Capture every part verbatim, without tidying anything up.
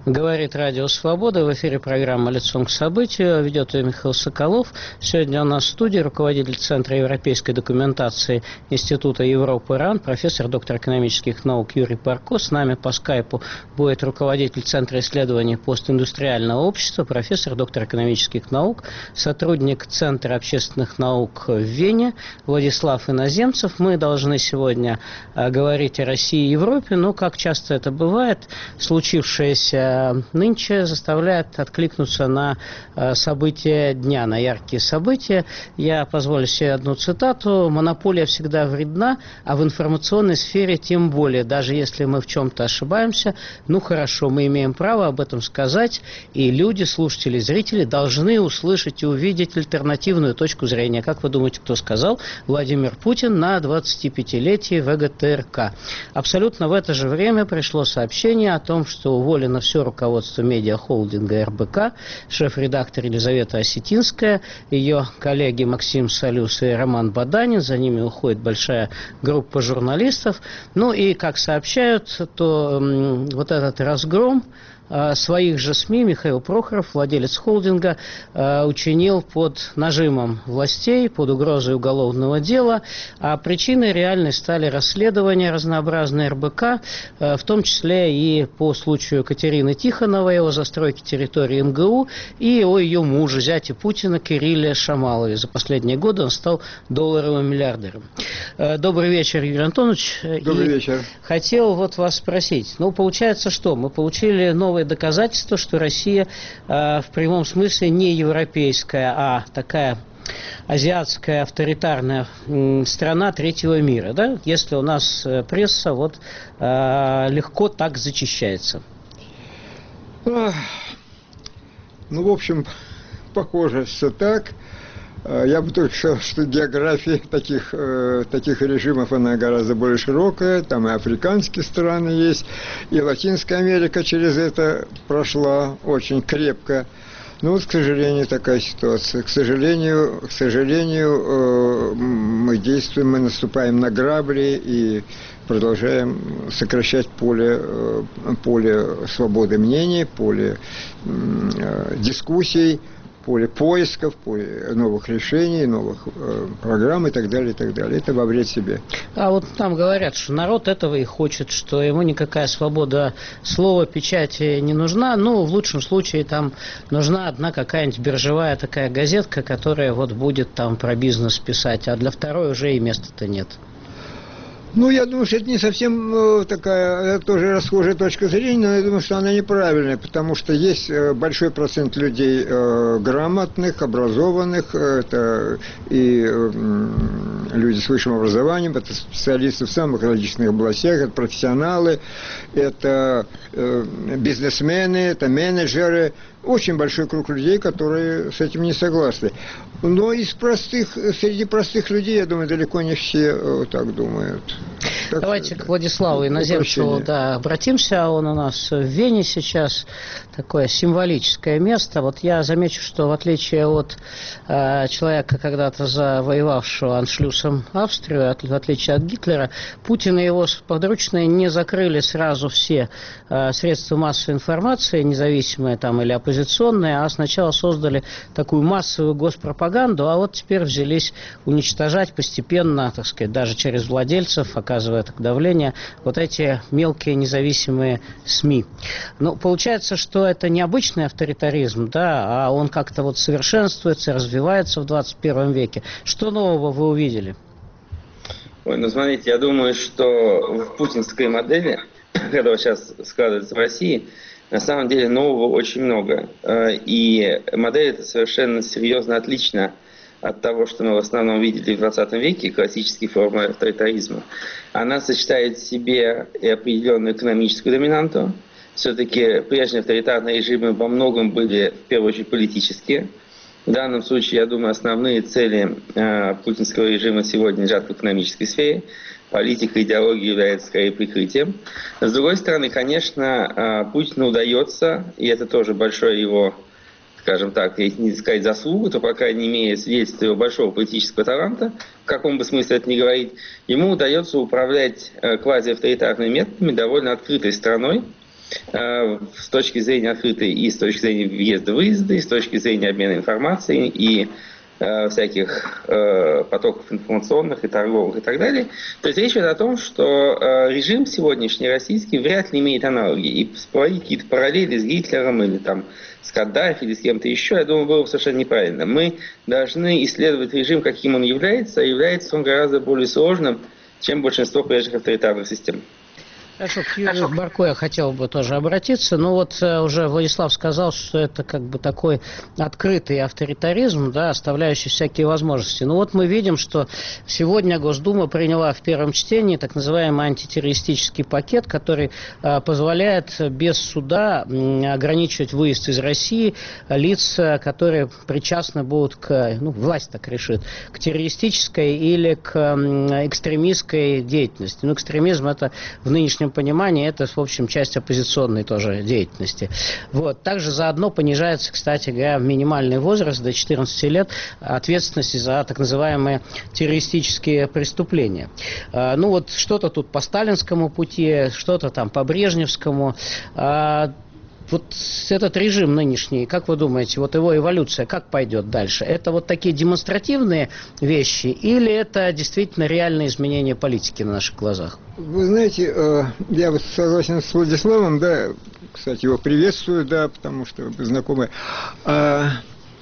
Говорит Радио Свобода. В эфире программа «Лицом к событию». Ведет ее Михаил Соколов. Сегодня у нас в студии руководитель Центра европейской документации Института Европы РАН, профессор, доктор экономических наук Юрий Парко. С нами по скайпу будет руководитель Центра исследований постиндустриального общества, профессор, доктор экономических наук, сотрудник Центра общественных наук в Вене Владислав Иноземцев. Мы должны сегодня говорить о России и Европе, но, как часто это бывает, случившееся нынче заставляет откликнуться на события дня, на яркие события. Я позволю себе одну цитату. «Монополия всегда вредна, а в информационной сфере тем более. Даже если мы в чем-то ошибаемся, ну хорошо, мы имеем право об этом сказать, и люди, слушатели, зрители должны услышать и увидеть альтернативную точку зрения». Как вы думаете, кто сказал? Владимир Путин на двадцатипятилетии ВГТРК. Абсолютно в это же время пришло сообщение о том, что уволено все руководство медиахолдинга эр бэ ка, шеф-редактор Елизавета Осетинская, ее коллеги Максим Солюс и Роман Баданин, за ними уходит большая группа журналистов. Ну и, как сообщают, то м, вот этот разгром своих же СМИ Михаил Прохоров, владелец холдинга, учинил под нажимом властей, под угрозой уголовного дела. А причиной реальной стали расследования разнообразные эр бэ ка, в том числе и по случаю Катерины Тихоновой, о застройке территории эм гэ у, и о ее муже, зяте Путина Кирилле Шамалове. За последние годы он стал долларовым миллиардером. Добрый вечер, Юрий Антонович. Добрый и вечер. Хотел вот вас спросить. Ну, получается, что? Мы получили новые доказательства, что Россия э, в прямом смысле не европейская, а такая азиатская авторитарная э, страна третьего мира, да? Если у нас э, пресса вот э, легко так зачищается. Ну, в общем, похоже, все так. Я бы только сказал, что география таких, э, таких режимов, она гораздо более широкая. Там и африканские страны есть, и Латинская Америка через это прошла очень крепко. Но вот, к сожалению, такая ситуация. К сожалению, к сожалению э, мы действуем, мы наступаем на грабли и продолжаем сокращать поле, э, поле свободы мнений, поле э, дискуссий, поле поисков, поле новых решений, новых э, программ и так далее, и так далее. Это во вред себе. А вот нам говорят, что народ этого и хочет, что ему никакая свобода слова, печати не нужна. Ну, в лучшем случае там нужна одна какая-нибудь биржевая такая газетка, которая вот будет там про бизнес писать, а для второй уже и места-то нет. Ну, я думаю, что это не совсем э, такая, это тоже расхожая точка зрения, но я думаю, что она неправильная, потому что есть э, большой процент людей э, грамотных, образованных, э, это и э, люди с высшим образованием, это специалисты в самых различных областях, это профессионалы, это э, бизнесмены, это менеджеры, очень большой круг людей, которые с этим не согласны. Но из простых, среди простых людей, я думаю, далеко не все э, так думают. Так Давайте что, к Владиславу Иноземцеву да, обратимся. Он у нас в Вене сейчас, такое символическое место. Вот я замечу, что в отличие от э, человека, когда-то завоевавшего аншлюсом Австрию, от, в отличие от Гитлера, Путин и его подручные не закрыли сразу все э, средства массовой информации, независимые там или оппозиционные, а сначала создали такую массовую госпропаганду, а вот теперь взялись уничтожать постепенно, так сказать, даже через владельцев, оказывая так давление, вот эти мелкие независимые СМИ. Ну, получается, что это не обычный авторитаризм, да, а он как-то вот совершенствуется, развивается в двадцать первом веке. Что нового вы увидели? Ой, ну смотрите, я думаю, что в путинской модели, которая сейчас складывается в России, на самом деле нового очень много. И модель эта совершенно серьезно отлична от того, что мы в основном видели в двадцатом веке, классические формы авторитаризма. Она сочетает в себе и определенную экономическую доминанту. Все-таки прежние авторитарные режимы во многом были, в первую очередь, политические. В данном случае, я думаю, основные цели э, путинского режима сегодня лежат в экономической сфере. Политика, идеология является скорее прикрытием. С другой стороны, конечно, э, Путину удается, и это тоже большое его, скажем так, если не сказать заслугу, то, по крайней мере, свидетельство его большого политического таланта, в каком бы смысле это ни говорить, ему удается управлять э, квазиавторитарными методами довольно открытой страной. с точки зрения открытой и с точки зрения въезда-выезда, и с точки зрения обмена информацией, и всяких э, потоков информационных и торговых и так далее. То есть речь идет о том, что э, режим сегодняшний российский вряд ли имеет аналоги. И проводить какие-то параллели с Гитлером или там, с Каддафи или с кем-то еще, я думаю, было бы совершенно неправильно. Мы должны исследовать режим, каким он является, а является он гораздо более сложным, чем большинство прежних авторитарных систем. Хорошо, к Юрию Барко я хотел бы тоже обратиться. Ну вот уже Владислав сказал, что это как бы такой открытый авторитаризм, да, оставляющий всякие возможности. Ну вот мы видим, что сегодня Госдума приняла в первом чтении так называемый антитеррористический пакет, который а, позволяет без суда ограничивать выезд из России лиц, которые причастны будут к, ну власть так решит, к террористической или к экстремистской деятельности. Ну экстремизм это в нынешнем понимании это, в общем, часть оппозиционной тоже деятельности. Вот. Также заодно понижается, кстати говоря, минимальный возраст до четырнадцати лет ответственности за так называемые террористические преступления. А, ну вот что-то тут по сталинскому пути, что-то там по брежневскому. А, вот этот режим нынешний, как вы думаете, вот его эволюция, как пойдет дальше? Это вот такие демонстративные вещи или это действительно реальные изменения политики на наших глазах? Вы знаете, я вот согласен с Владиславом, да, кстати, его приветствую, да, потому что вы знакомы. А,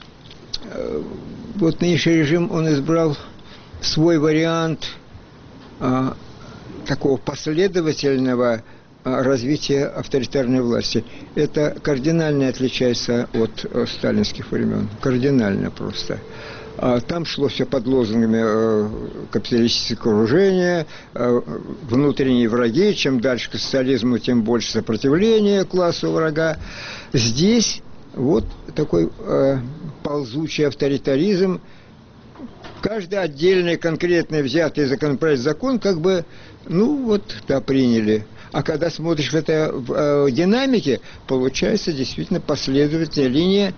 вот нынешний режим, он избрал свой вариант а, такого последовательного развития авторитарной власти. Это кардинально отличается от сталинских времен. Кардинально просто. Там шло все под лозунгами капиталистического окружения, внутренние враги. Чем дальше к социализму, тем больше сопротивления классу врага. Здесь вот такой ползучий авторитаризм. Каждый отдельный, конкретный, взятый законопроект, закон, как бы, ну вот, да, приняли. А когда смотришь в это в, э, в динамике, получается действительно последовательная линия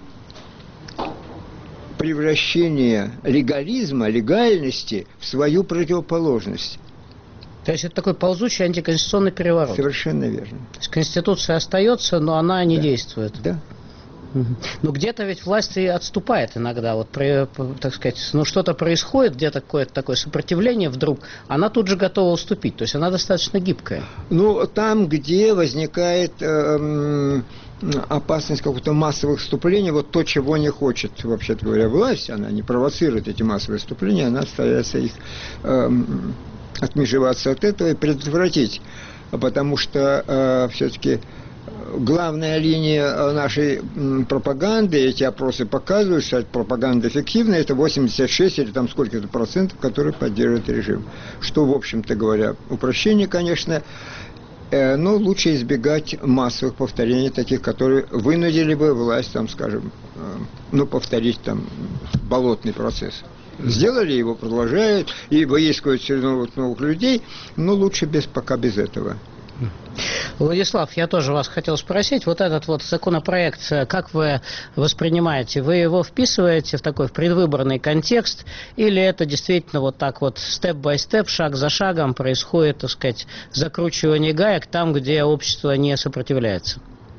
превращения легализма, легальности в свою противоположность. То есть это такой ползучий антиконституционный переворот. Совершенно верно. То есть Конституция остается, но она не да. действует. Да. Но где-то ведь власть и отступает иногда, вот, при, так сказать, ну что-то происходит, где-то какое-то такое сопротивление вдруг, она тут же готова уступить, то есть она достаточно гибкая. Ну, там, где возникает э, опасность какого-то массовых вступлений, вот то, чего не хочет, вообще-то говоря, власть, она не провоцирует эти массовые вступления, она старается их э, отмежеваться от этого и предотвратить, потому что э, все-таки главная линия нашей пропаганды, эти опросы показывают, что пропаганда эффективна, это восемьдесят шесть или там сколько-то процентов, которые поддерживают режим. Что, в общем-то говоря, упрощение, конечно, но лучше избегать массовых повторений, таких, которые вынудили бы власть, там, скажем, ну, повторить там болотный процесс. Сделали его, продолжают, и выискивают все новых, новых людей, но лучше без, пока без этого. Владислав, я тоже вас хотел спросить, вот этот вот законопроект, как вы воспринимаете? Вы его вписываете в такой в предвыборный контекст, или это действительно вот так вот степ-бай-степ, шаг за шагом происходит, так сказать, закручивание гаек там, где общество не сопротивляется?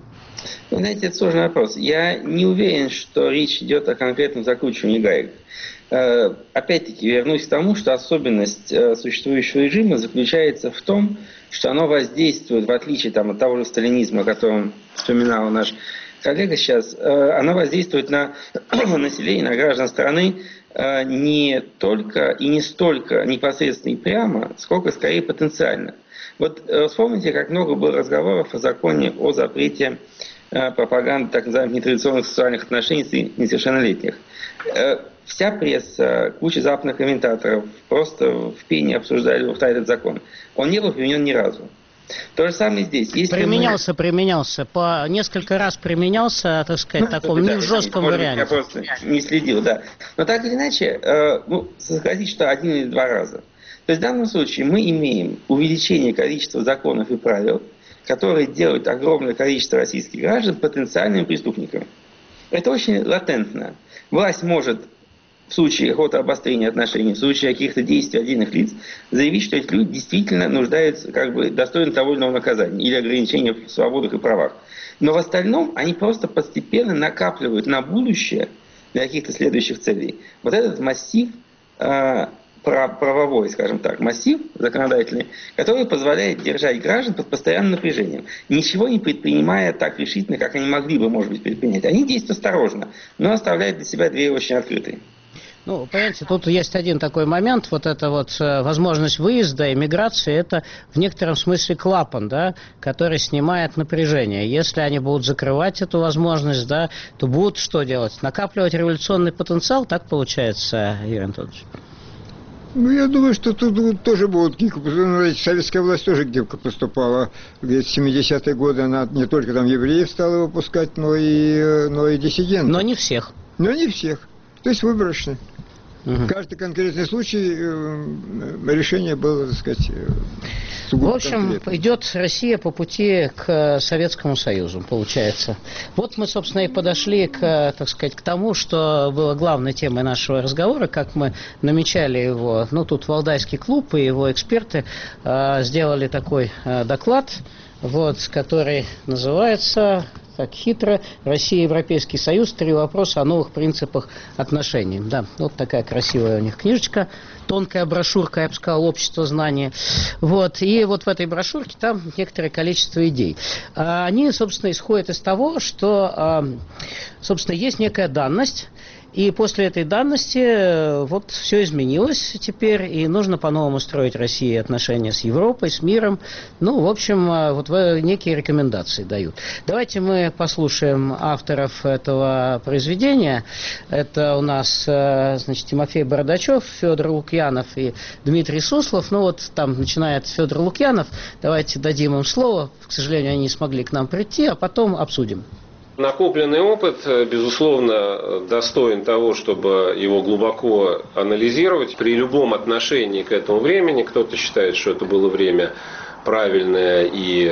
Вы знаете, это сложный вопрос. Я не уверен, что речь идет о конкретном закручивании гаек. Опять-таки, вернусь к тому, что особенность существующего режима заключается в том, что оно воздействует, в отличие там, от того же сталинизма, о котором вспоминал наш коллега сейчас, оно воздействует на население, на граждан страны не только и не столько непосредственно и прямо, сколько скорее потенциально. Вот вспомните, как много было разговоров о законе о запрете пропаганды так называемых нетрадиционных сексуальных отношений с несовершеннолетних. Вся пресса, куча западных комментаторов просто в пене обсуждали этот закон. Он не был применен ни разу. То же самое здесь. Если применялся, мы... применялся. По несколько раз применялся, так сказать, ну, таком не в жестком может, варианте. Я просто не следил, да. Но так или иначе, э, ну, согласитесь, что один или два раза. То есть в данном случае мы имеем увеличение количества законов и правил, которые делают огромное количество российских граждан потенциальными преступниками. Это очень латентно. Власть может в случае какого-то обострения отношений, в случае каких-то действий отдельных лиц, заявить, что эти люди действительно нуждаются, как бы, достойны того или иного наказания или ограничения в свободах и правах. Но в остальном они просто постепенно накапливают на будущее для каких-то следующих целей вот этот массив, э, правовой, скажем так, массив законодательный, который позволяет держать граждан под постоянным напряжением, ничего не предпринимая так решительно, как они могли бы, может быть, предпринять. Они действуют осторожно, но оставляют для себя двери очень открытые. Ну, понимаете, тут есть один такой момент, вот эта вот возможность выезда, иммиграции, это в некотором смысле клапан, да, который снимает напряжение. Если они будут закрывать эту возможность, да, то будут что делать? Накапливать революционный потенциал, так получается, Юрий Анатольевич? Ну, я думаю, что тут тоже будут гибко. Советская власть тоже гибко поступала. Ведь в семидесятые годы она не только там евреев стала выпускать, но и, но и диссидентов. Но не всех. Но не всех. То есть выборочно. Угу. Каждый конкретный случай э, решение было, так сказать, э, сугубо в общем, конкретное. Идет Россия по пути к Советскому Союзу, получается. Вот мы, собственно, и подошли к, так сказать, к тому, что было главной темой нашего разговора, как мы намечали его. Ну, тут Валдайский клуб и его эксперты э, сделали такой э, доклад, вот, который называется... Так хитро. Россия и Европейский Союз. Три вопроса о новых принципах отношений. Да, вот такая красивая у них книжечка. Тонкая брошюрка, я бы сказал, общество знания. Вот. И вот в этой брошюрке там некоторое количество идей. Они, собственно, исходят из того, что, собственно, есть некая данность. И после этой данности вот все изменилось теперь, и нужно по-новому строить России отношения с Европой, с миром. Ну, в общем, вот некие рекомендации дают. Давайте мы послушаем авторов этого произведения. Это у нас, значит, Тимофей Бородачев, Федор Лукьянов и Дмитрий Суслов. Ну, вот там начинает Федор Лукьянов. Давайте дадим им слово. К сожалению, они не смогли к нам прийти, а потом обсудим. Накопленный опыт, безусловно, достоин того, чтобы его глубоко анализировать. При любом отношении к этому времени, кто-то считает, что это было время правильное и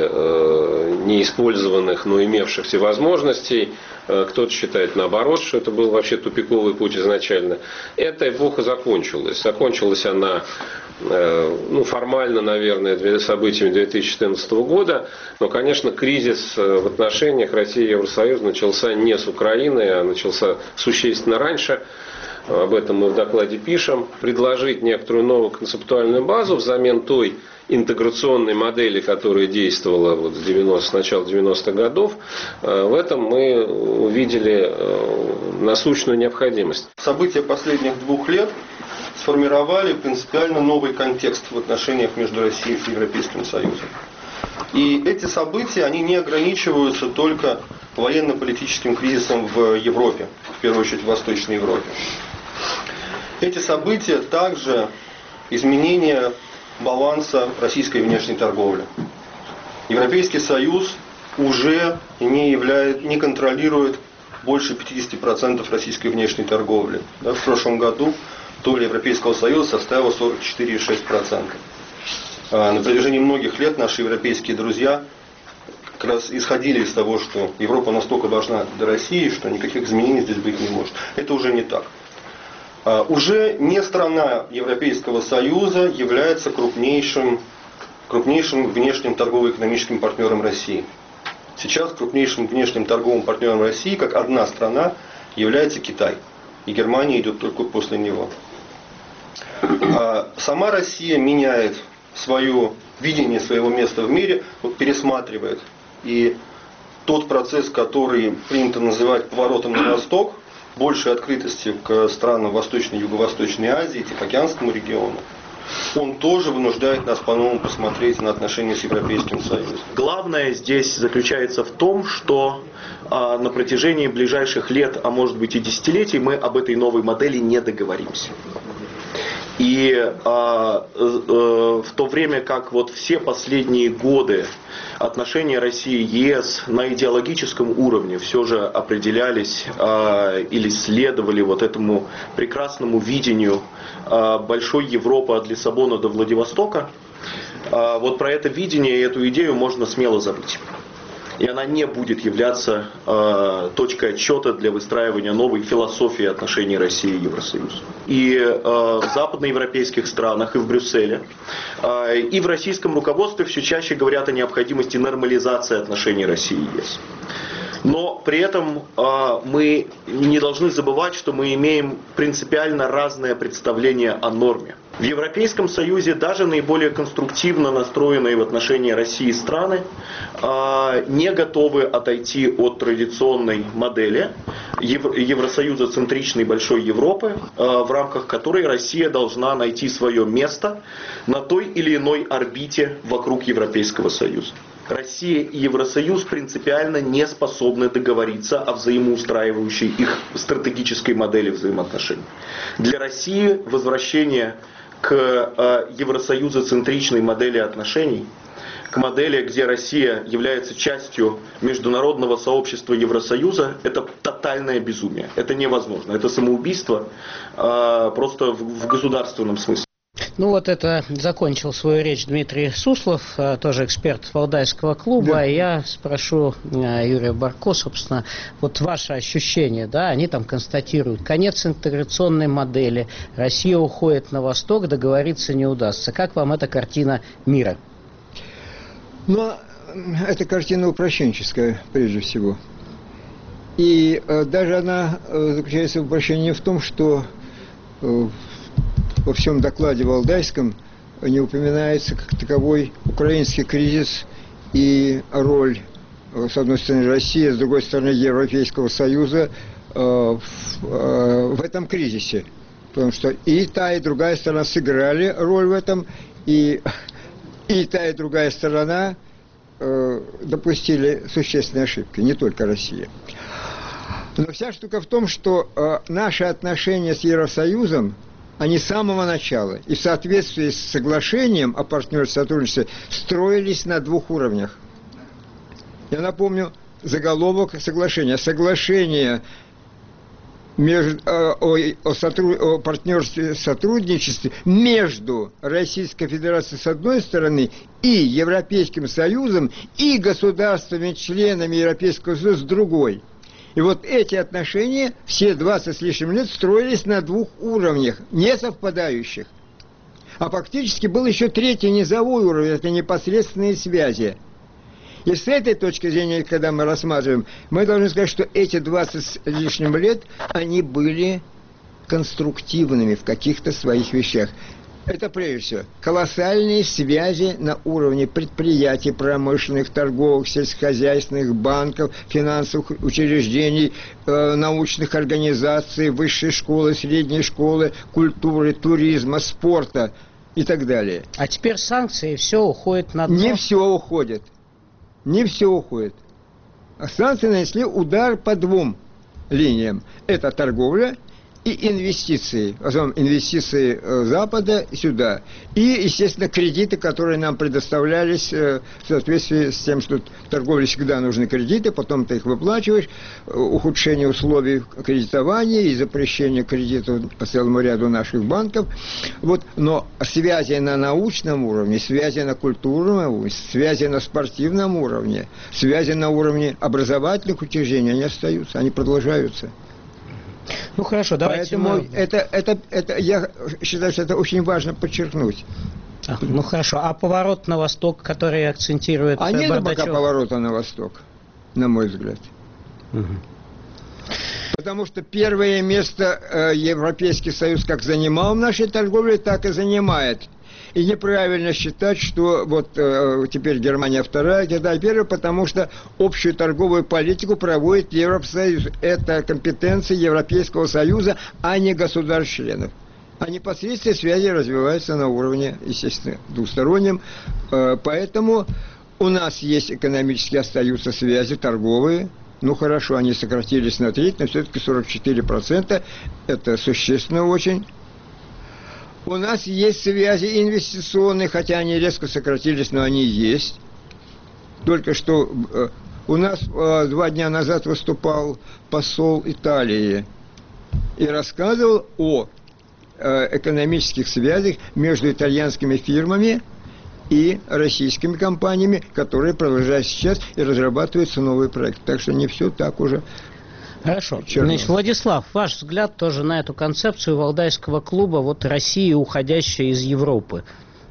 э, неиспользованных, но имевшихся возможностей. Кто-то считает наоборот, что это был вообще тупиковый путь изначально. Эта эпоха закончилась. Закончилась она э, ну, формально, наверное, событиями две тысячи четырнадцатого года. Но, конечно, кризис в отношениях России и Евросоюза начался не с Украины, а начался существенно раньше. Об этом мы в докладе пишем. Предложить некоторую новую концептуальную базу взамен той интеграционной модели, которая действовала вот с, девяностых, с начала девяностых годов, в этом мы увидели насущную необходимость. События последних двух лет сформировали принципиально новый контекст в отношениях между Россией и Европейским Союзом. И эти события, они не ограничиваются только военно-политическим кризисом в Европе, в первую очередь в Восточной Европе. Эти события также изменение баланса российской внешней торговли. Европейский Союз уже не, являет, не контролирует больше пятьдесят процентов российской внешней торговли. Да, в прошлом году доля Европейского Союза составила сорок четыре целых шесть десятых процента. А на протяжении многих лет наши европейские друзья как раз исходили из того, что Европа настолько важна для России, что никаких изменений здесь быть не может. Это уже не так. Уже не страна Европейского Союза является крупнейшим, крупнейшим внешним торгово-экономическим партнером России. Сейчас крупнейшим внешним торговым партнером России, как одна страна, является Китай. И Германия идет только после него. Сама Россия меняет свое видение своего места в мире, пересматривает. И тот процесс, который принято называть поворотом на восток, большей открытости к странам Восточной и Юго-Восточной Азии, Тихоокеанскому региону, он тоже вынуждает нас по-новому посмотреть на отношения с Европейским Союзом. Главное здесь заключается в том, что а, на протяжении ближайших лет, а может быть и десятилетий, мы об этой новой модели не договоримся. И а, а, в то время как вот все последние годы отношения России и ЕС на идеологическом уровне все же определялись а, или следовали вот этому прекрасному видению а, большой Европы от Лиссабона до Владивостока, а, вот про это видение и эту идею можно смело забыть. и она не будет являться э, точкой отсчета для выстраивания новой философии отношений России и Евросоюза. И э, в западноевропейских странах, и в Брюсселе, э, и в российском руководстве все чаще говорят о необходимости нормализации отношений России и ЕС. Но при этом э, мы не должны забывать, что мы имеем принципиально разное представление о норме. В Европейском Союзе даже наиболее конструктивно настроенные в отношении России страны э, не готовы отойти от традиционной модели Евро- Евросоюза-центричной большой Европы, э, в рамках которой Россия должна найти свое место на той или иной орбите вокруг Европейского Союза. Россия и Евросоюз принципиально не способны договориться о взаимоустраивающей их стратегической модели взаимоотношений. Для России возвращение к э, евросоюзоцентричной модели отношений, к модели, где Россия является частью международного сообщества Евросоюза, это тотальное безумие. Это невозможно. Это самоубийство э, просто в, в государственном смысле. Ну вот это закончил свою речь Дмитрий Суслов, тоже эксперт Валдайского клуба. Да. Я спрошу Юрия Барко, собственно, вот ваше ощущение, да, они там констатируют, конец интеграционной модели, Россия уходит на восток, договориться не удастся. Как вам эта картина мира? Ну, это картина упрощенческая, прежде всего. И э, даже она э, заключается в упрощении в том, что э, во всем докладе Валдайском не упоминается как таковой украинский кризис и роль, с одной стороны, России, с другой стороны, Европейского Союза э, в, э, в этом кризисе. Потому что и та, и другая сторона сыграли роль в этом, и, и та, и другая сторона э, допустили существенные ошибки, не только Россия. Но вся штука в том, что э, наши отношения с Евросоюзом, они с самого начала и в соответствии с соглашением о партнерстве и сотрудничестве строились на двух уровнях. Я напомню заголовок соглашения. Соглашение между, о, о, сотруд, о партнерстве и сотрудничестве между Российской Федерацией с одной стороны и Европейским Союзом и государствами-членами Европейского Союза с другой. И вот эти отношения все двадцать с лишним лет строились на двух уровнях, не совпадающих. А фактически был еще третий низовой уровень, это непосредственные связи. И с этой точки зрения, когда мы рассматриваем, мы должны сказать, что эти двадцать с лишним лет, они были конструктивными в каких-то своих вещах. Это, прежде всего, колоссальные связи на уровне предприятий, промышленных, торговых, сельскохозяйственных, банков, финансовых учреждений, э, научных организаций, высшей школы, средней школы, культуры, туризма, спорта и так далее. А теперь санкции, все уходит на дно? Не все уходит. Не все уходит. А санкции нанесли удар по двум линиям. Это торговля и инвестиции, в основном инвестиции Запада сюда, и, естественно, кредиты, которые нам предоставлялись в соответствии с тем, что в торговле всегда нужны кредиты, потом ты их выплачиваешь, ухудшение условий кредитования и запрещение кредитов по целому ряду наших банков. Вот. Но связи на научном уровне, связи на культурном уровне, связи на спортивном уровне, связи на уровне образовательных учреждений, они остаются, они продолжаются. Ну хорошо, давайте. Поэтому мы... это, это, это, я считаю, что это очень важно подчеркнуть. А, ну хорошо, а поворот на восток, который акцентирует а нет Бардачев? пока поворота на восток, на мой взгляд. Угу. Потому что первое место э, Европейский Союз как занимал в нашей торговле, так и занимает. И неправильно считать, что вот э, теперь Германия вторая, Китай первая, потому что общую торговую политику проводит Евросоюз. Это компетенция Европейского Союза, а не государств-членов. А непосредственные связи развиваются на уровне, естественно, двустороннем. Э, поэтому у нас есть экономически остаются связи торговые. Ну хорошо, они сократились на треть, но все-таки сорок четыре процента. Это существенно очень. У нас есть связи инвестиционные, хотя они резко сократились, но они есть. Только что э, у нас э, два дня назад выступал посол Италии и рассказывал о э, экономических связях между итальянскими фирмами и российскими компаниями, которые продолжают сейчас и разрабатываются новые проекты. Так что не все так уже. Хорошо. Значит, Владислав, ваш взгляд тоже на эту концепцию Валдайского клуба, вот России, уходящей из Европы?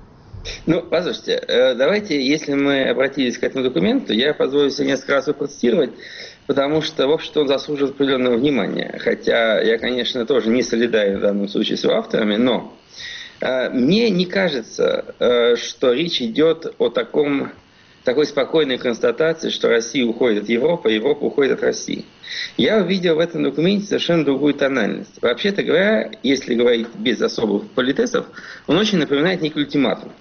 Ну, послушайте, давайте, если мы обратились к этому документу, я позволю себе несколько раз его процитировать, потому что, в общем-то, он заслуживает определенного внимания. Хотя я, конечно, тоже не солидарен в данном случае с его авторами, но э, мне не кажется, э, что речь идет о таком, такой спокойной констатации, что Россия уходит от Европы, а Европа уходит от России. Я увидел в этом документе совершенно другую тональность. Вообще-то говоря, если говорить без особых политесов, он очень напоминает некий ультиматум.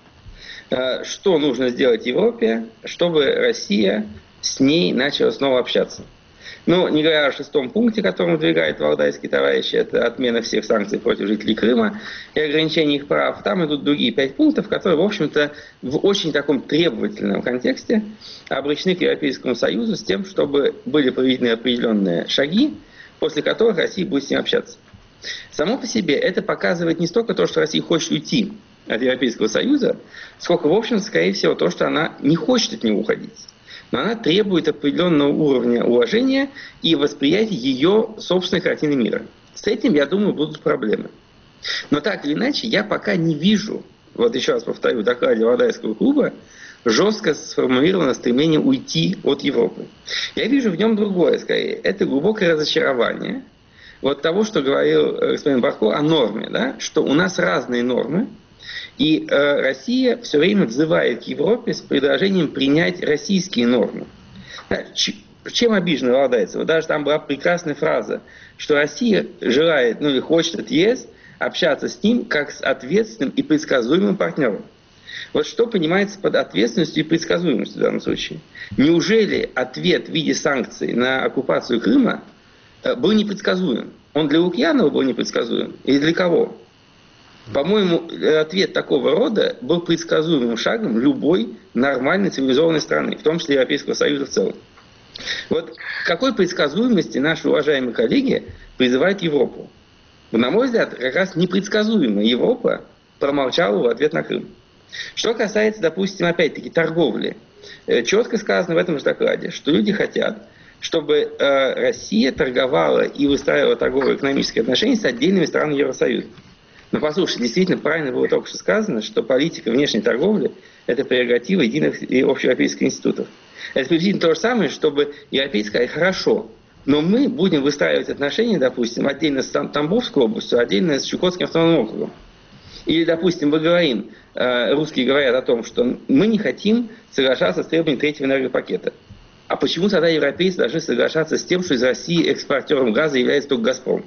Что нужно сделать Европе, чтобы Россия с ней начала снова общаться. Ну, не говоря о шестом пункте, который выдвигает валдайские товарищи, это отмена всех санкций против жителей Крыма и ограничение их прав. Там идут другие пять пунктов, которые, в общем-то, в очень таком требовательном контексте обращены к Европейскому Союзу с тем, чтобы были проведены определенные шаги, после которых Россия будет с ним общаться. Само по себе это показывает не столько то, что Россия хочет уйти от Европейского Союза, сколько, в общем, скорее всего, то, что она не хочет от него уходить. Но она требует определенного уровня уважения и восприятия ее собственной картины мира. С этим, я думаю, будут проблемы. Но так или иначе, я пока не вижу, вот еще раз повторю, в докладе Валдайского клуба, жестко сформулировано стремление уйти от Европы. Я вижу в нем другое, скорее. Это глубокое разочарование вот того, что говорил господин Барко о норме, да? Что у нас разные нормы, и э, Россия все время взывает к Европе с предложением принять российские нормы. Да, ч- чем обижены валдайцы? Даже там была прекрасная фраза, что Россия желает, ну или хочет от ЕС общаться с ним как с ответственным и предсказуемым партнером. Вот что понимается под ответственностью и предсказуемостью в данном случае? Неужели ответ в виде санкций на оккупацию Крыма э, был непредсказуем? Он для Лукьянова был непредсказуем? Или для кого? По-моему, ответ такого рода был предсказуемым шагом любой нормальной цивилизованной страны, в том числе Европейского Союза в целом. Вот к какой предсказуемости наши уважаемые коллеги призывают Европу? На мой взгляд, как раз непредсказуемая Европа промолчала в ответ на Крым. Что касается, допустим, опять-таки торговли, четко сказано в этом же докладе, что люди хотят, чтобы э, Россия торговала и выстраивала торгово-экономические отношения с отдельными странами Евросоюза. Но послушайте, действительно правильно было только что сказано, что политика внешней торговли – это прерогатива единых и общеевропейских институтов. Это приблизительно то же самое, чтобы европейцы сказали: хорошо, но мы будем выстраивать отношения, допустим, отдельно с Тамбовской областью, отдельно с Чукотским автономным округом. Или, допустим, мы говорим, русские говорят о том, что мы не хотим соглашаться с требованием третьего энергопакета. А почему тогда европейцы должны соглашаться с тем, что из России экспортером газа является только «Газпром»?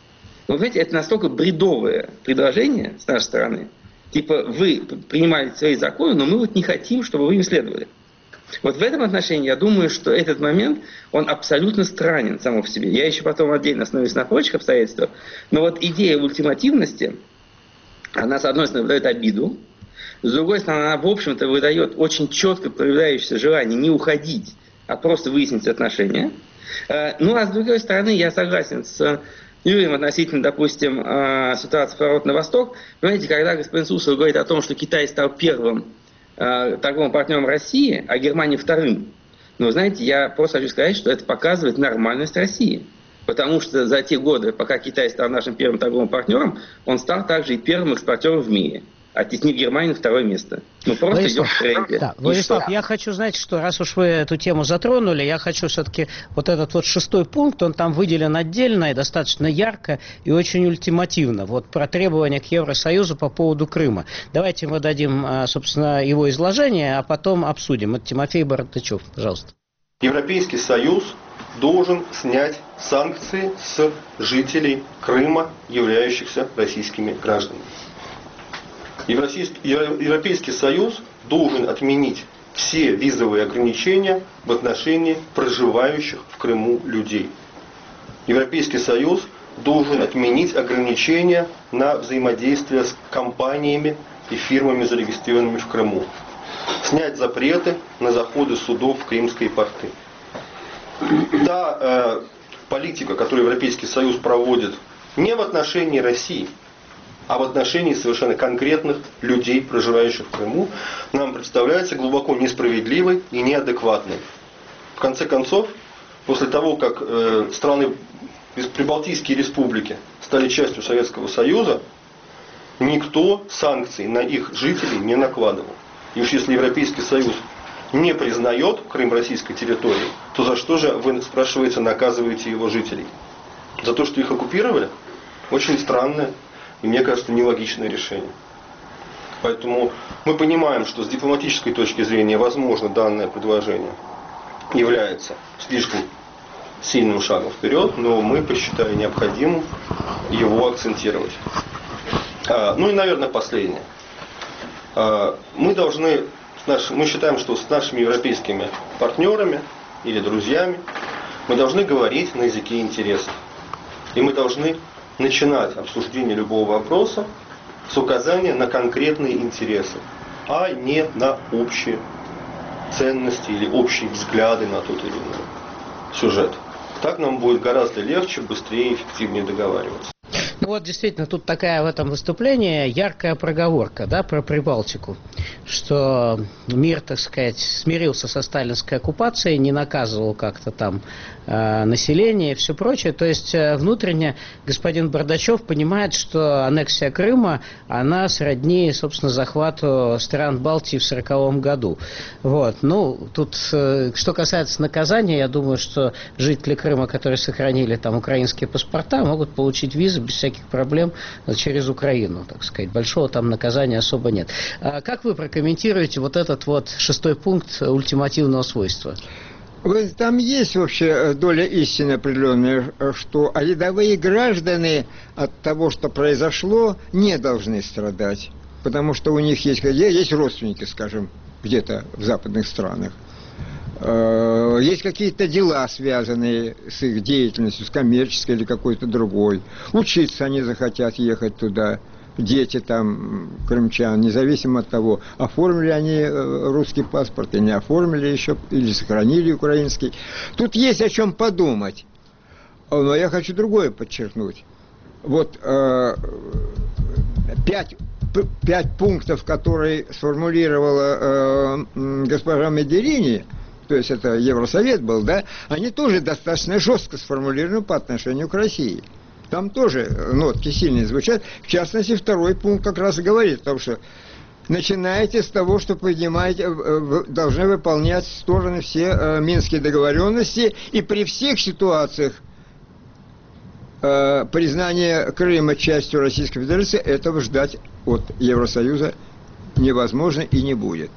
Вы знаете, это настолько бредовое предложение с нашей стороны. Типа, вы принимаете свои законы, но мы вот не хотим, чтобы вы им следовали. Вот в этом отношении я думаю, что этот момент, он абсолютно странен сам по себе. Я еще потом отдельно остановлюсь на прочих обстоятельствах. Но вот идея ультимативности, она, с одной стороны, выдает обиду, с другой стороны, она, в общем-то, выдает очень четко проявляющееся желание не уходить, а просто выяснить отношения. Ну, а с другой стороны, я согласен с Юрием относительно, допустим, ситуации «Поворот на восток». Понимаете, когда господин Суслов говорит о том, что Китай стал первым торговым партнером России, а Германия вторым, ну, знаете, я просто хочу сказать, что это показывает нормальность России. Потому что за те годы, пока Китай стал нашим первым торговым партнером, он стал также и первым экспортером в мире, оттеснив Германию на второе место. Ну, просто Владислав, идем в тренде. Да, Владислав, я хочу, знаете, что раз уж вы эту тему затронули, я хочу все-таки вот этот вот шестой пункт, он там выделен отдельно и достаточно ярко и очень ультимативно. Вот про требования к Евросоюзу по поводу Крыма. Давайте мы дадим, собственно, его изложение, а потом обсудим. Это Тимофей Баратычев, пожалуйста. Европейский Союз должен снять санкции с жителей Крыма, являющихся российскими гражданами. Европейский Союз должен отменить все визовые ограничения в отношении проживающих в Крыму людей. Европейский Союз должен отменить ограничения на взаимодействие с компаниями и фирмами, зарегистрированными в Крыму. Снять запреты на заходы судов в крымские порты. Та э, политика, которую Европейский Союз проводит не в отношении России, а в отношении совершенно конкретных людей, проживающих в Крыму, нам представляется глубоко несправедливой и неадекватной. В конце концов, после того, как э, страны Прибалтийские республики стали частью Советского Союза, никто санкций на их жителей не накладывал. И уж если Европейский Союз не признает Крым российской территорией, то за что же, вы, спрашиваете, наказываете его жителей? За то, что их оккупировали? Очень странное и, мне кажется, нелогичное решение. Поэтому мы понимаем, что с дипломатической точки зрения, возможно, данное предложение является слишком сильным шагом вперед, но мы посчитали необходимым его акцентировать. А, ну и, наверное, последнее. А, мы должны, мы считаем, что с нашими европейскими партнерами или друзьями мы должны говорить на языке интересов. И мы должны начинать обсуждение любого вопроса с указания на конкретные интересы, а не на общие ценности или общие взгляды на тот или иной сюжет. Так нам будет гораздо легче, быстрее и эффективнее договариваться. Ну вот действительно, тут такая в этом выступлении яркая проговорка, да, про Прибалтику, что мир, так сказать, смирился со сталинской оккупацией, не наказывал как-то там э, население и все прочее. То есть э, внутренне господин Бардачев понимает, что аннексия Крыма, она сродни, собственно, захвату стран Балтии в сороковом году. Вот. Ну, тут, э, что касается наказания, я думаю, что жители Крыма, которые сохранили там украинские паспорта, могут получить визы без всяких проблем через Украину, так сказать. Большого там наказания особо нет. А как вы прокомментируете вот этот вот шестой пункт ультимативного свойства? Там есть вообще доля истины определенная, что рядовые граждане от того, что произошло, не должны страдать. Потому что у них есть, есть родственники, скажем, где-то в западных странах. Есть какие-то дела, связанные с их деятельностью, с коммерческой или какой-то другой. Учиться они захотят ехать туда. Дети там, крымчан, независимо от того, оформили они русский паспорт или не оформили еще, или сохранили украинский. Тут есть о чем подумать. Но я хочу другое подчеркнуть. Вот э, пять, пять пунктов, которые сформулировала э, госпожа Могерини, то есть это Евросовет был, да, они тоже достаточно жестко сформулированы по отношению к России. Там тоже нотки сильные звучат. В частности, второй пункт как раз и говорит о том, что начинаете с того, что поднимаете, должны выполнять стороны все минские договоренности, и при всех ситуациях признания Крыма частью Российской Федерации этого ждать от Евросоюза невозможно и не будет.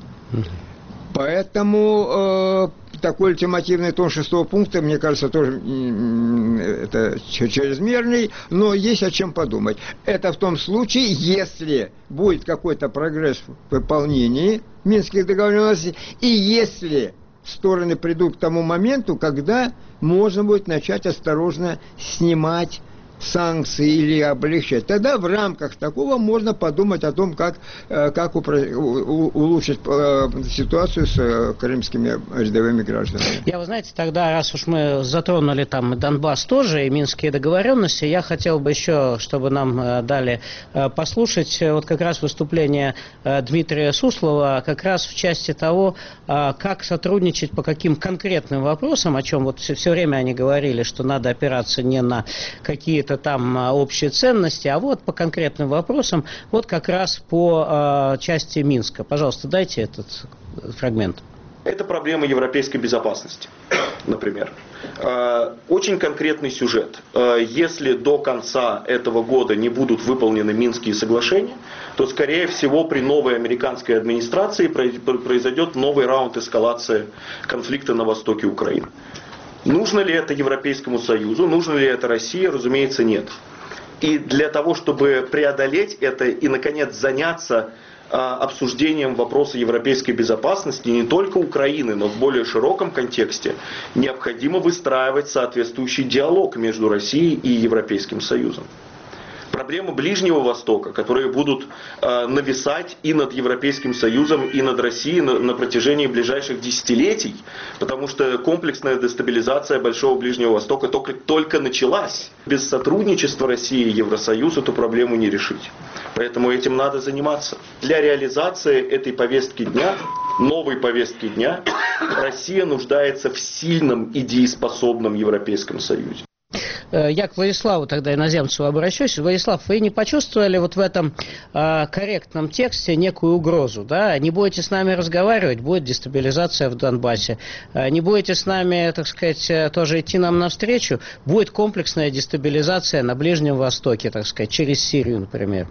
Поэтому э, такой ультимативный тон шестого пункта, мне кажется, тоже э, это чрезмерный, но есть о чем подумать. Это в том случае, если будет какой-то прогресс в выполнении Минских договоренностей, и если стороны придут к тому моменту, когда можно будет начать осторожно снимать санкции или облегчать. Тогда в рамках такого можно подумать о том, как, как улучшить ситуацию с крымскими рядовыми гражданами. Я, вы знаете, тогда, раз уж мы затронули там Донбасс тоже и минские договоренности, я хотел бы еще, чтобы нам дали послушать вот как раз выступление Дмитрия Суслова, как раз в части того, как сотрудничать по каким конкретным вопросам, о чем вот все, все время они говорили, что надо опираться не на какие-то там общие ценности, а вот по конкретным вопросам, вот как раз по э, части Минска. Пожалуйста, дайте этот фрагмент. Это проблема европейской безопасности, например. Очень конкретный сюжет. Если до конца этого года не будут выполнены Минские соглашения, то, скорее всего, при новой американской администрации произойдет новый раунд эскалации конфликта на востоке Украины. Нужно ли это Европейскому Союзу, нужно ли это России, разумеется, нет. И для того, чтобы преодолеть это и, наконец, заняться а, обсуждением вопроса европейской безопасности не только Украины, но в более широком контексте, необходимо выстраивать соответствующий диалог между Россией и Европейским Союзом. проблемы Ближнего Востока, которые будут э, нависать и над Европейским Союзом, и над Россией на, на протяжении ближайших десятилетий, потому что комплексная дестабилизация Большого Ближнего Востока только, только началась. Без сотрудничества России и Евросоюза эту проблему не решить. Поэтому этим надо заниматься. Для реализации этой повестки дня, новой повестки дня, Россия нуждается в сильном и дееспособном Европейском Союзе. Я к Владиславу тогда иноземцу обращусь. Владислав, вы не почувствовали вот в этом э, корректном тексте некую угрозу, да? Не будете с нами разговаривать, будет дестабилизация в Донбассе. Э, не будете с нами, так сказать, тоже идти нам навстречу, будет комплексная дестабилизация на Ближнем Востоке, так сказать, через Сирию, например.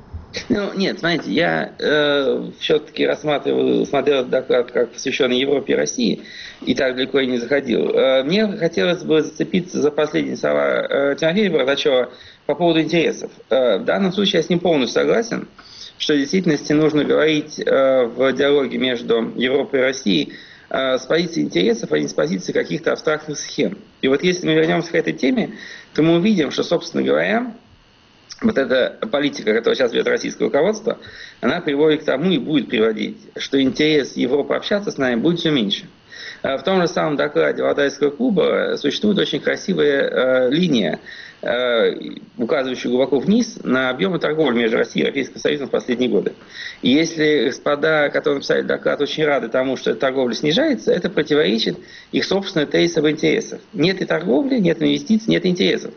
Ну, нет, знаете, я э, все-таки рассматривал, смотрел этот доклад как посвященный Европе и России, и так далеко и не заходил. Э, мне хотелось бы зацепиться за последние слова э, Тимофея Бардачева по поводу интересов. Э, в данном случае я с ним полностью согласен, что в действительности нужно говорить э, в диалоге между Европой и Россией э, с позиции интересов, а не с позиции каких-то абстрактных схем. И вот если мы вернемся к этой теме, то мы увидим, что, собственно говоря, вот эта политика, которую сейчас ведет российское руководство, она приводит к тому и будет приводить, что интерес Европы общаться с нами будет все меньше. В том же самом докладе Валдайского клуба существует очень красивая э, линия, э, указывающая глубоко вниз на объемы торговли между Россией и Европейским Союзом в последние годы. И если господа, которые написали доклад, очень рады тому, что эта торговля снижается, это противоречит их собственной тезисам интересов. Нет и торговли, нет инвестиций, нет интересов.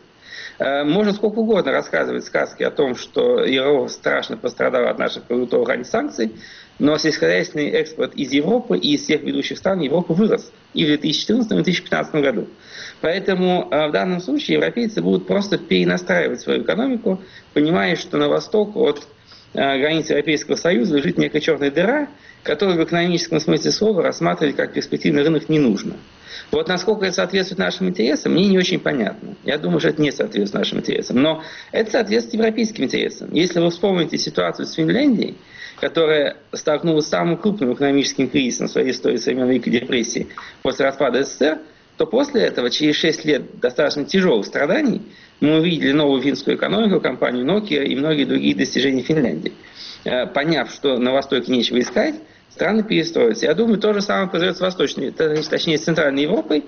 Можно сколько угодно рассказывать сказки о том, что Европа страшно пострадала от наших продуктовых антисанкций, но сельскохозяйственный экспорт из Европы и из всех ведущих стран Европы вырос и в две тысячи четырнадцатом, и в две тысячи пятнадцатом году. Поэтому в данном случае европейцы будут просто перенастраивать свою экономику, понимая, что на восток от границ Европейского Союза лежит некая черная дыра, которую в экономическом смысле слова рассматривать как перспективный рынок не нужно. Вот насколько это соответствует нашим интересам, мне не очень понятно. Я думаю, что это не соответствует нашим интересам. Но это соответствует европейским интересам. Если вы вспомните ситуацию с Финляндией, которая столкнулась с самым крупным экономическим кризисом в своей истории со времен Великой депрессии после распада СССР, то после этого, через шесть лет достаточно тяжелых страданий, мы увидели новую финскую экономику, компанию Nokia и многие другие достижения Финляндии. Поняв, что на Востоке нечего искать, страны перестроятся. Я думаю, то же самое произойдет с Восточной, точнее, с Центральной Европой,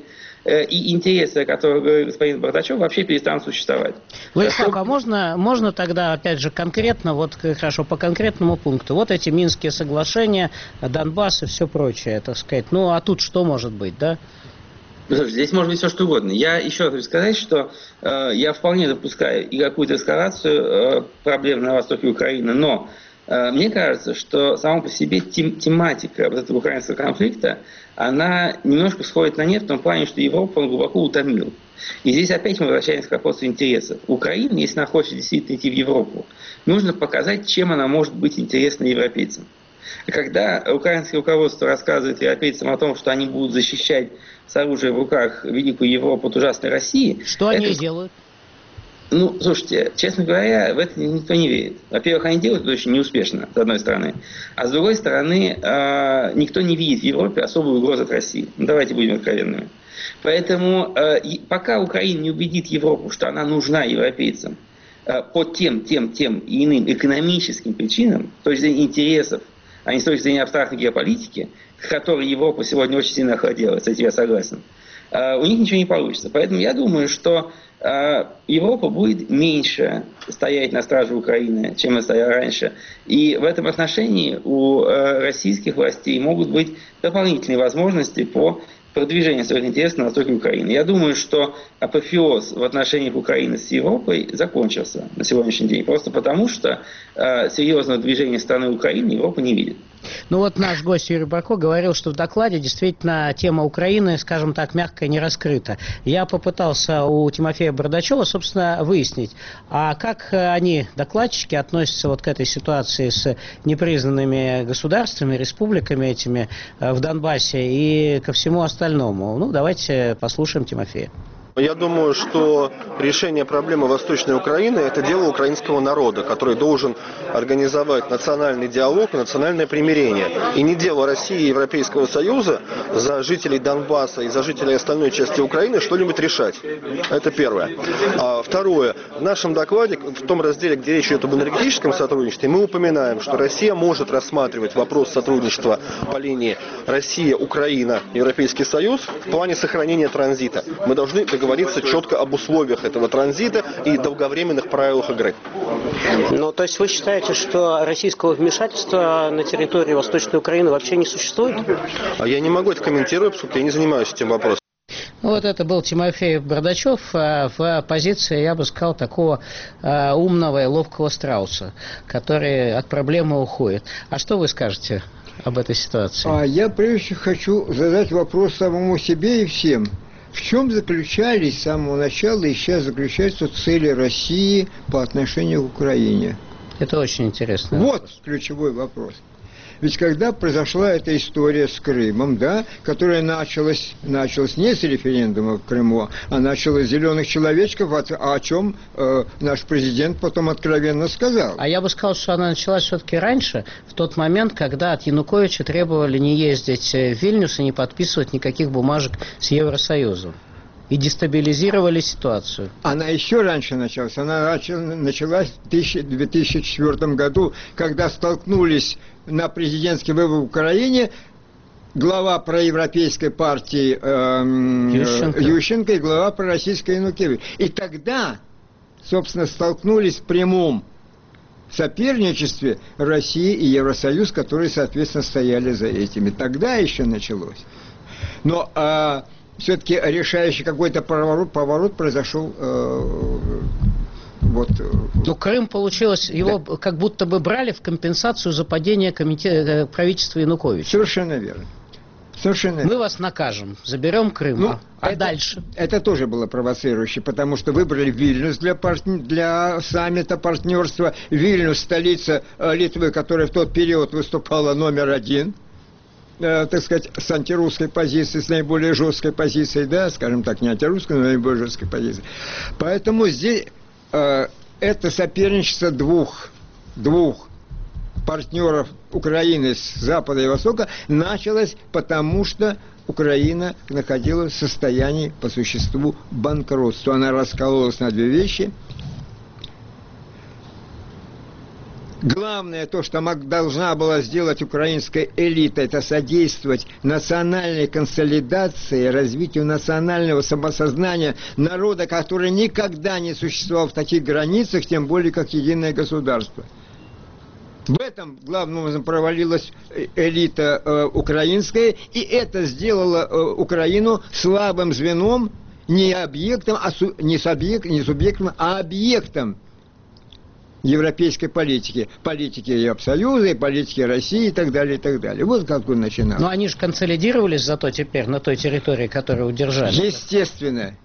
и интересы, о которых говорит господин Бардачев, вообще перестанут существовать. Владислав, что... а можно, можно тогда, опять же, конкретно, вот хорошо, по конкретному пункту, вот эти Минские соглашения, Донбасс и все прочее, так сказать, ну а тут что может быть, да? Слушайте, здесь может быть все что угодно. Я еще раз хочу сказать, что э, я вполне допускаю и какую-то эскалацию э, проблем на востоке Украины, но э, мне кажется, что сама по себе тем, тематика вот этого украинского конфликта, она немножко сходит на нет в том плане, что Европу он глубоко утомил. И здесь опять мы возвращаемся к вопросу интересов. Украина, если она хочет действительно идти в Европу, нужно показать, чем она может быть интересна европейцам. Когда украинское руководство рассказывает европейцам о том, что они будут защищать с оружием в руках великую Европу от ужасной России... Что это... они делают? Ну, слушайте, честно говоря, в это никто не верит. Во-первых, они делают это очень неуспешно, с одной стороны. А с другой стороны, никто не видит в Европе особую угрозу от России. Ну, давайте будем откровенными. Поэтому пока Украина не убедит Европу, что она нужна европейцам по тем, тем, тем и иным экономическим причинам, с точки зрения интересов, а не с точки зрения абстрактной геополитики, к которой Европа сегодня очень сильно охладела, с этим я согласен, у них ничего не получится. Поэтому я думаю, что Европа будет меньше стоять на страже Украины, чем она стояла раньше. И в этом отношении у российских властей могут быть дополнительные возможности по продвижению своих интересов на востоке Украины. Я думаю, что апофеоз в отношениях Украины с Европой закончился на сегодняшний день. Просто потому, что э, серьезного движения страны Украины Европа не видит. Ну вот наш гость Юрий Барко говорил, что в докладе действительно тема Украины, скажем так, мягко не раскрыта. Я попытался у Тимофея Бардачева, собственно, выяснить, а как они, докладчики, относятся вот к этой ситуации с непризнанными государствами, республиками этими в Донбассе и ко всему остальному. Ну, давайте послушаем Тимофея. Я думаю, что решение проблемы Восточной Украины – это дело украинского народа, который должен организовать национальный диалог и национальное примирение. И не дело России и Европейского Союза за жителей Донбасса и за жителей остальной части Украины что-нибудь решать. Это первое. А второе. В нашем докладе, в том разделе, где речь идет об энергетическом сотрудничестве, мы упоминаем, что Россия может рассматривать вопрос сотрудничества по линии Россия-Украина, Европейский Союз в плане сохранения транзита. Мы должны говорится четко об условиях этого транзита и долговременных правилах игры. Ну, то есть вы считаете, что российского вмешательства на территории Восточной Украины вообще не существует? А я не могу это комментировать, поскольку я не занимаюсь этим вопросом. Вот это был Тимофей Бардачев в позиции, я бы сказал, такого умного и ловкого страуса, который от проблемы уходит. А что вы скажете об этой ситуации? А я прежде всего хочу задать вопрос самому себе и всем. В чем заключались с самого начала и сейчас заключаются цели России по отношению к Украине? Это очень интересно. Вот вопрос. Ключевой вопрос. Ведь когда произошла эта история с Крымом, да, которая началась, началась не с референдума в Крыму, а началась с зеленых человечков, о, о чем э, наш президент потом откровенно сказал. А я бы сказал, что она началась все-таки раньше, в тот момент, когда от Януковича требовали не ездить в Вильнюс и не подписывать никаких бумажек с Евросоюзом. И дестабилизировали ситуацию. Она еще раньше началась. Она началась в две тысячи четвёртом году, когда столкнулись на президентский выбор в Украине глава проевропейской партии э, Ющенко. Ющенко и глава пророссийской Янукович. И тогда, собственно, столкнулись в прямом соперничестве России и Евросоюз, которые, соответственно, стояли за этими. Тогда еще началось. Но э, все-таки решающий какой-то поворот, поворот произошел э, вот. Ну, Крым, получилось, его да. как будто бы брали в компенсацию за падение комитета, правительства Януковича. Совершенно верно. Совершенно верно. Мы вас накажем, заберем Крым, ну, а это, дальше? Это тоже было провоцирующе, потому что выбрали Вильнюс для, партн... для саммита партнерства. Вильнюс, столица Литвы, которая в тот период выступала номер один. Так сказать, с антирусской позицией, с наиболее жесткой позицией, да, скажем так, не антирусской, но наиболее жесткой позицией. Поэтому здесь э, это соперничество двух, двух партнеров Украины с Запада и Востока началось потому, что Украина находилась в состоянии по существу банкротства. Она раскололась на две вещи. Главное, то, что должна была сделать украинская элита, это содействовать национальной консолидации, развитию национального самосознания народа, который никогда не существовал в таких границах, тем более как единое государство. В этом главным образом провалилась элита э, украинская, и это сделало э, Украину слабым звеном, не объектом, а су, не, субъект, не субъектом, а объектом европейской политики, политики Евросоюза, и политики России и так далее, и так далее. Вот как он начинал. Но они же консолидировались зато теперь на той территории, которую удержали. Естественно.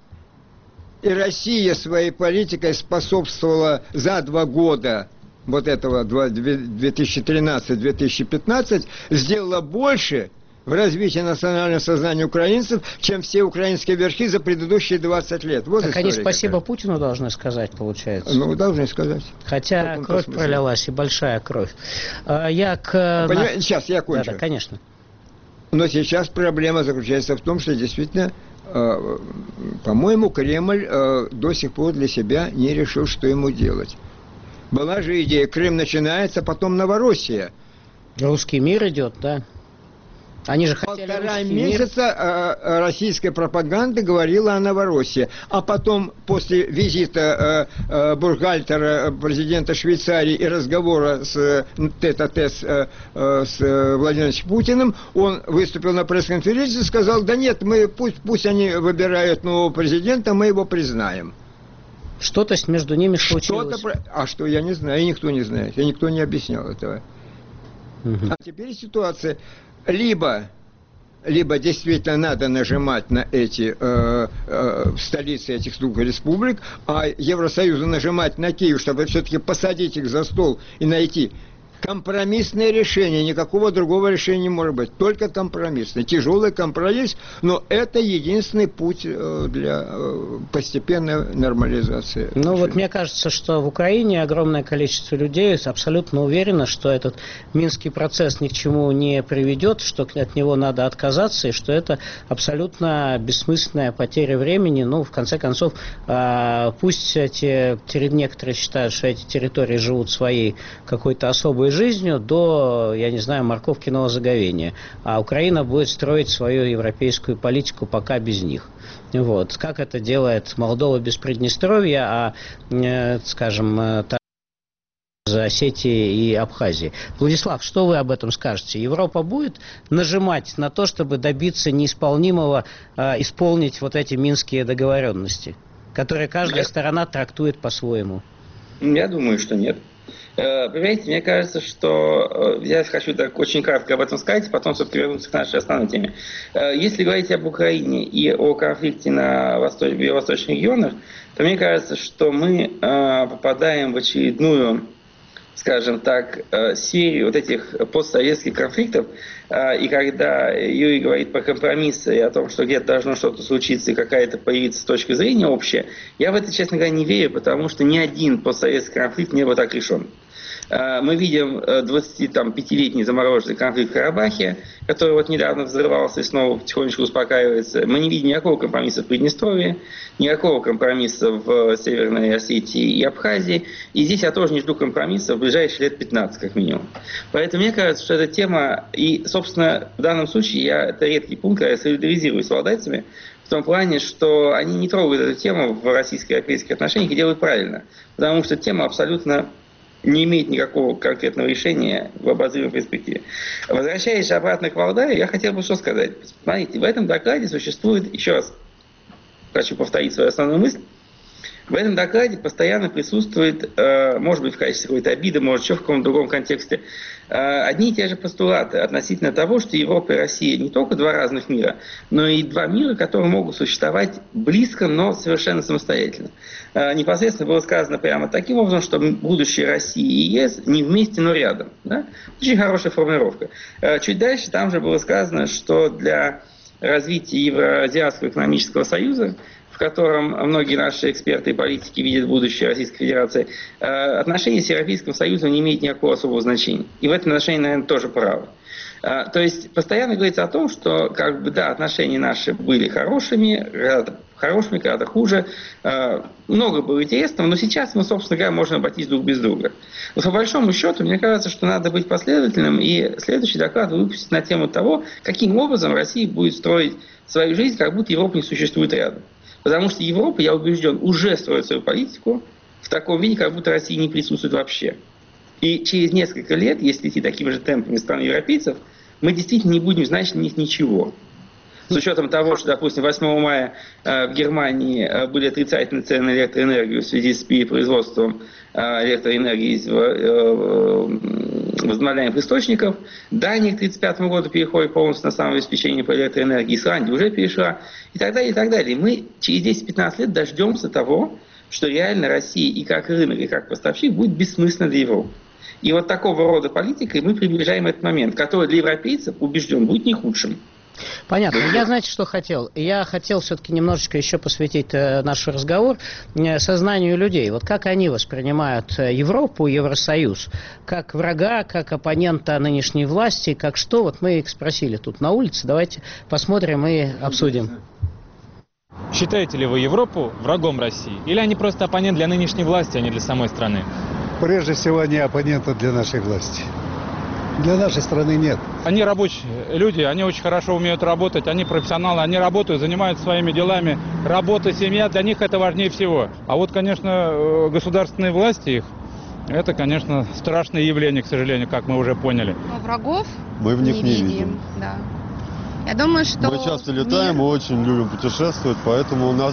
И Россия своей политикой способствовала за два года вот этого две тысячи тринадцатый — две тысячи пятнадцатый, сделала больше в развитии национального сознания украинцев, чем все украинские верхи за предыдущие двадцать лет. Вот так они спасибо какая. Путину должны сказать, получается. Ну, должны сказать. Хотя кровь смысле. пролилась, и большая кровь. Я к... Понимаете, сейчас я кончу. Да, да, конечно. Но сейчас проблема заключается в том, что действительно, э, по-моему, Кремль э, до сих пор для себя не решил, что ему делать. Была же идея, Крым начинается, потом Новороссия. Русский мир идет, да. Они же хотели Полтора месяца э, российская пропаганда говорила о Новороссии. А потом, после визита э, э, Бургальтера, президента Швейцарии, и разговора с э, тет-а-тет с, э, с э, Владимиром Путиным, он выступил на пресс-конференции и сказал: да нет, мы, пусть, пусть они выбирают нового президента, мы его признаем. Что-то между ними случилось. Что-то... А что, я не знаю, и никто не знает, и никто не объяснял этого. Угу. А теперь ситуация... Либо, либо действительно надо нажимать на эти э, э, столицы этих двух республик, а Евросоюзу нажимать на Киев, чтобы все-таки посадить их за стол и найти Компромиссное решение, никакого другого решения не может быть, только компромиссный, тяжелый компромисс, но это единственный путь для постепенной нормализации. Ну вот мне кажется, что в Украине огромное количество людей абсолютно уверено, что этот Минский процесс ни к чему не приведет, что от него надо отказаться, и что это абсолютно бессмысленная потеря времени. Ну, в конце концов, пусть эти, некоторые считают, что эти территории живут своей какой-то особой жизнью до, я не знаю, морковкиного заговения. А Украина будет строить свою европейскую политику пока без них. Вот. Как это делает Молдова без Приднестровья, а, э, скажем, так, за Осетии и Абхазии. Владислав, что вы об этом скажете? Европа будет нажимать на то, чтобы добиться неисполнимого, э, исполнить вот эти минские договоренности, которые каждая нет. сторона трактует по-своему? Я думаю, что нет. Понимаете, мне кажется, что я хочу так очень кратко об этом сказать, потом все-таки вернуться к нашей основной теме. Если говорить об Украине и о конфликте на восточных, в восточных регионах, то мне кажется, что мы попадаем в очередную, скажем так, серию вот этих постсоветских конфликтов, и когда Юрий говорит про компромиссы и о том, что где-то должно что-то случиться и какая-то появиться точка зрения общая, я в это, честно говоря, не верю, потому что ни один постсоветский конфликт не был так решен. Мы видим двадцатипятилетний замороженный конфликт в Карабахе, который вот недавно взрывался и снова потихонечку успокаивается. Мы не видим никакого компромисса в Приднестровье, никакого компромисса в Северной Осетии и Абхазии. И здесь я тоже не жду компромисса в ближайшие лет пятнадцать, как минимум. Поэтому мне кажется, что эта тема, и, собственно, в данном случае я, это редкий пункт, когда я солидаризируюсь с валдайцами, в том плане, что они не трогают эту тему в российско-европейских отношениях и делают правильно. Потому что тема абсолютно не имеет никакого конкретного решения в обозримой перспективе. Возвращаясь обратно к Валдаю, я хотел бы что сказать. Смотрите, в этом докладе существует, еще раз хочу повторить свою основную мысль, в этом докладе постоянно присутствует, может быть, в качестве какой-то обиды, может, еще в каком-то другом контексте, одни и те же постулаты относительно того, что Европа и Россия не только два разных мира, но и два мира, которые могут существовать близко, но совершенно самостоятельно. Непосредственно было сказано прямо таким образом, что будущее России и ЕС не вместе, но рядом. Да? Очень хорошая формулировка. Чуть дальше там же было сказано, что для развития Евроазиатского экономического союза, в котором многие наши эксперты и политики видят будущее Российской Федерации, отношения с Европейским Союзом не имеют никакого особого значения. И в этом отношении, наверное, тоже правы. То есть постоянно говорится о том, что как бы, да, отношения наши были хорошими, когда-то хорошими, когда-то хуже. Много было интересного, но сейчас мы, собственно говоря, можем обойтись друг без друга. Но по большому счету, мне кажется, что надо быть последовательным, и следующий доклад выпустить на тему того, каким образом Россия будет строить свою жизнь, как будто Европа не существует рядом. Потому что Европа, я убежден, уже строит свою политику в таком виде, как будто Россия не присутствует вообще. И через несколько лет, если идти такими же темпами стран европейцев, мы действительно не будем знать о них ничего. С учетом того, что, допустим, восьмого мая в Германии были отрицательные цены на электроэнергию в связи с перепроизводством электроэнергии из возобновляемых источников. Дания к тридцать пятому году переходит полностью на самообеспечение по электроэнергии. Исландия уже перешла. И так далее, и так далее. И мы через десять-пятнадцать лет дождемся того, что реально Россия и как рынок, и как поставщик будет бессмысленно для Европы. И вот такого рода политикой мы приближаем этот момент, который для европейцев, убежден, будет не худшим. Понятно. Я, знаете, что хотел? Я хотел все-таки немножечко еще посвятить э, наш разговор э, сознанию людей. Вот как они воспринимают Европу, Евросоюз? Как врага, как оппонента нынешней власти, как что? Вот мы их спросили тут на улице. Давайте посмотрим и обсудим. Считаете ли вы Европу врагом России? Или они просто оппонент для нынешней власти, а не для самой страны? Прежде всего, они оппоненты для нашей власти. Для нашей страны нет. Они рабочие люди, они очень хорошо умеют работать, они профессионалы, они работают, занимаются своими делами. Работа, семья, для них это важнее всего. А вот, конечно, государственные власти их, это, конечно, страшное явление, к сожалению, как мы уже поняли. Но врагов мы в них не, не видим. видим. Да. Я думаю, что мы часто летаем, мир... мы очень любим путешествовать, поэтому у нас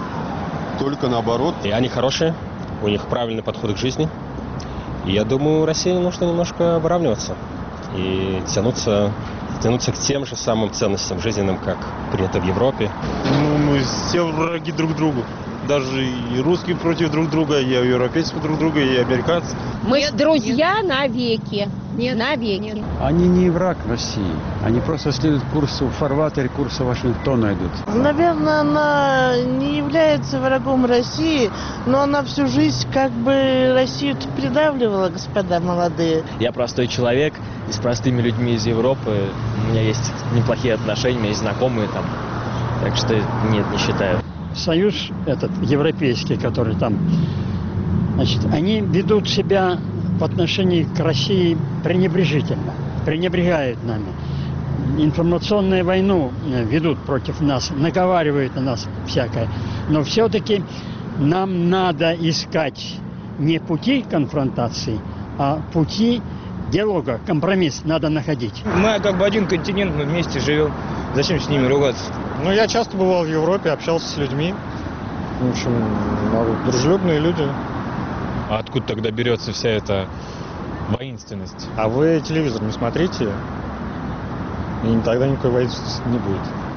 только наоборот. И они хорошие, у них правильный подход к жизни. И я думаю, России нужно немножко выравниваться и тянуться, тянуться к тем же самым ценностям жизненным, как принято в Европе. Ну, мы все враги друг другу. даже и русские против друг друга, и европейцы против друг друга, и американцы. Мы нет, друзья нет. навеки. Нет, навеки. Нет. Они не враг России. Они просто следуют курсу фарватер, курсу Вашингтона идут. Наверное, она не является врагом России, но она всю жизнь как бы Россию придавливала, господа молодые. Я простой человек, и с простыми людьми из Европы у меня есть неплохие отношения, у меня есть знакомые там. Так что нет, не считаю. Союз этот европейский, который там, значит, они ведут себя в отношении к России пренебрежительно, пренебрегают нами. Информационную войну ведут против нас, наговаривают на нас всякое. Но все-таки нам надо искать не пути конфронтации, а пути диалога, компромисс надо находить. Мы как бы один континент, мы вместе живем. Зачем с ними ругаться? Ну, я часто бывал в Европе, общался с людьми. В общем, дружелюбные люди. А откуда тогда берется вся эта воинственность? А вы телевизор не смотрите, и тогда никакой воинственности не будет.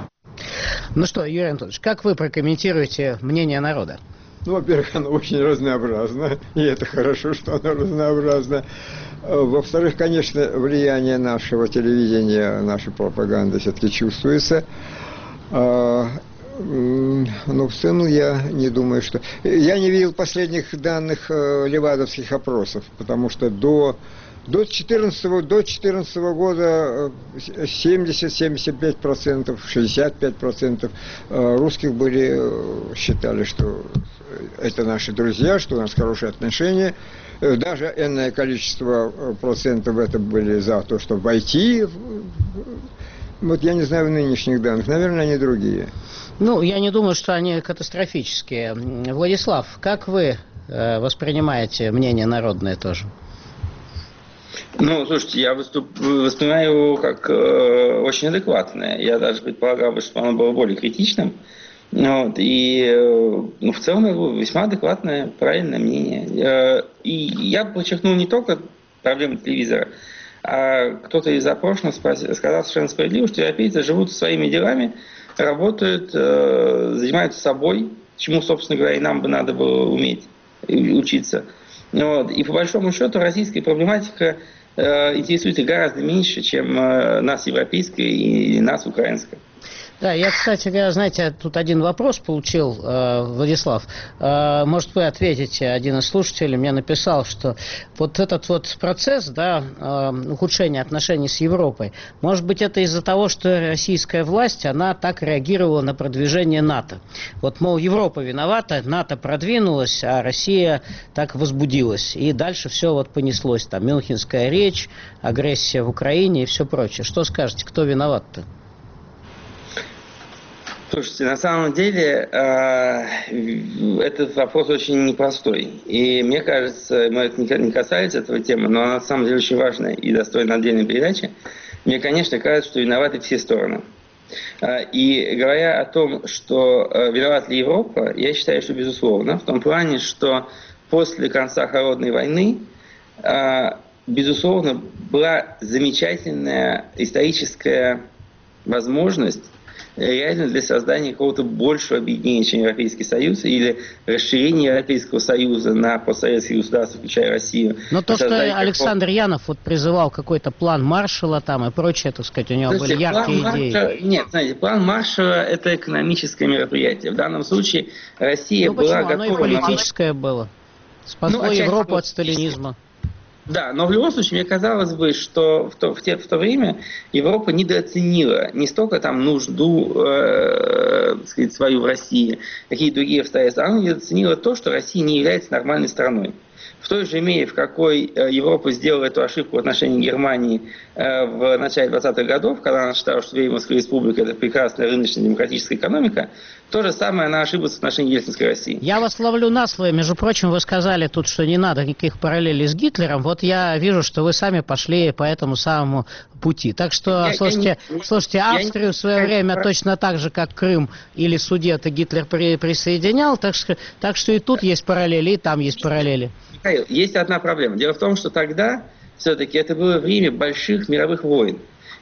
Ну что, Юрий Анатольевич, как вы прокомментируете мнение народа? Ну, во-первых, оно очень разнообразно, и это хорошо, что оно разнообразно. Во-вторых, конечно, влияние нашего телевидения, нашей пропаганды все-таки чувствуется. Но в целом я не думаю, что... Я не видел последних данных левадовских опросов, потому что до... До четырнадцатого, до четырнадцатого года семьдесят-семьдесят пять процентов, шестьдесят пять процентов русских были, считали, что это наши друзья, что у нас хорошие отношения. Даже энное количество процентов это были за то, чтобы войти. Вот я не знаю в нынешних данных, наверное, они другие. Ну, я не думаю, что они катастрофические. Владислав, как вы воспринимаете мнение народное тоже? Ну, слушайте, я выступ... воспринимаю его как э, очень адекватное. Я даже предполагал бы, что оно было более критичным. Вот, и э, ну, в целом его весьма адекватное, правильное мнение. Э, и я подчеркнул не только проблемы телевизора, а кто-то из опрошенных сказал совершенно справедливо, что европейцы живут своими делами, работают, э, занимаются собой, чему, собственно говоря, и нам бы надо было уметь учиться. Вот. И по большому счету российская проблематика э, интересует их гораздо меньше, чем э, нас европейская и нас украинская. Да, я, кстати говоря, знаете, тут один вопрос получил, э, Владислав. Э, может, вы ответите, один из слушателей мне написал, что вот этот вот процесс, да, э, ухудшения отношений с Европой, может быть, это из-за того, что российская власть, она так реагировала на продвижение НАТО. Вот, мол, Европа виновата, НАТО продвинулась, а Россия так возбудилась. И дальше все вот понеслось. Там Мюнхенская речь, агрессия в Украине и все прочее. Что скажете, кто виноват-то? Слушайте, на самом деле э, этот вопрос очень непростой. И мне кажется, мы это не касается этого темы, но она на самом деле очень важная и достойна отдельной передачи. Мне, конечно, кажется, что виноваты все стороны. Э, и говоря о том, что э, виновата ли Европа, я считаю, что безусловно. В том плане, что после конца Холодной войны, э, безусловно, была замечательная историческая возможность реально для создания какого-то большего объединения, чем Европейский Союз, или расширения Европейского Союза на постсоветские государства, включая Россию. Но то, что Александр Янов вот призывал какой-то план Маршалла там и прочее, так сказать, у него Слушайте, были яркие идеи. Маршалла, нет, знаете, план Маршалла – это экономическое мероприятие. В данном случае Россия ну, была почему? готова... Оно и политическое на... было. Спасло ну, Европу от сталинизма. Да, но в любом случае, мне казалось бы, что в то, в те, в то время Европа недооценила не столько там нужду э, сказать, свою в России, какие другие обстоятельства, она недооценила то, что Россия не является нормальной страной. В той же мере, в какой Европа сделала эту ошибку в отношении Германии в начале двадцатых годов, когда она считала, что Веймарская республика – это прекрасная рыночная демократическая экономика, то же самое она ошиблась в отношении Ельцинской России. Я вас ловлю на слове. Между прочим, вы сказали тут, что не надо никаких параллелей с Гитлером. Вот я вижу, что вы сами пошли по этому самому пути. Так что, я, слушайте, я не, слушайте, Австрию я в свое не, время я... точно так же, как Крым или Судеты, Гитлер при, присоединял. Так что, так что и тут есть параллели, и там есть параллели. Есть одна проблема. Дело в том, что тогда все-таки это было время больших мировых войн.